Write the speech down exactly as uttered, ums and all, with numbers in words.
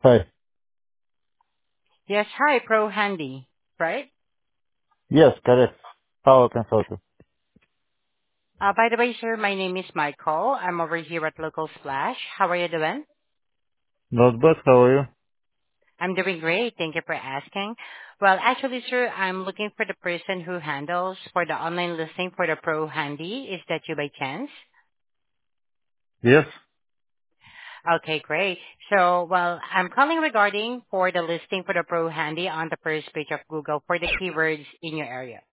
Hi. Yes, hi, Pro Handy, right? Yes, correct. How I can help you? Uh, by the way, sir, my name is Michael. I'm over here at Local Splash. How are you doing? Not bad. How are you? I'm doing great. Thank you for asking. Well, actually, sir, I'm looking for the person who handles for the online listing for the Pro Handy. Is that you by chance? Yes. Okay, great. So, well, I'm calling regarding for the listing for the Pro Handy on the first page of Google for the keywords in your area.